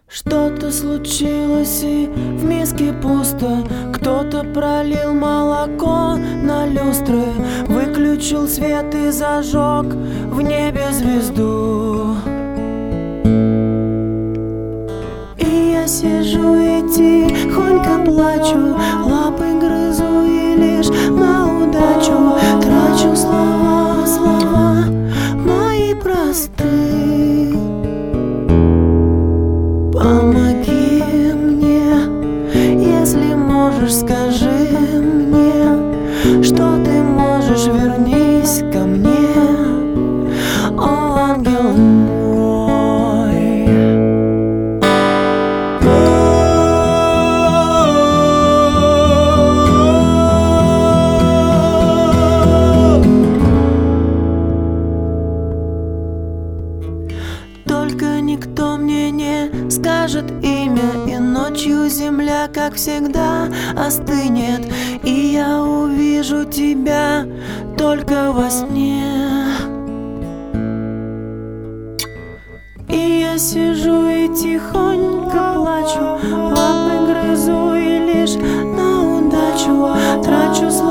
Что-то случилось и в миске пусто. Кто-то пролил молоко на люстры, выключил свет и зажег в небе звезду. И я сижу и тихонько плачу, лапы грызу и лишь на удачу трачу слова мои простые. Помоги мне, если можешь, скажи мне, что ты можешь, вернись ко мне, о, ангел мой. Только никто мне не скажет имя, и ночью земля, как всегда, остынет, и я увижу тебя только во сне. И я сижу и тихонько плачу, лапы грызу и лишь на удачу трачу слова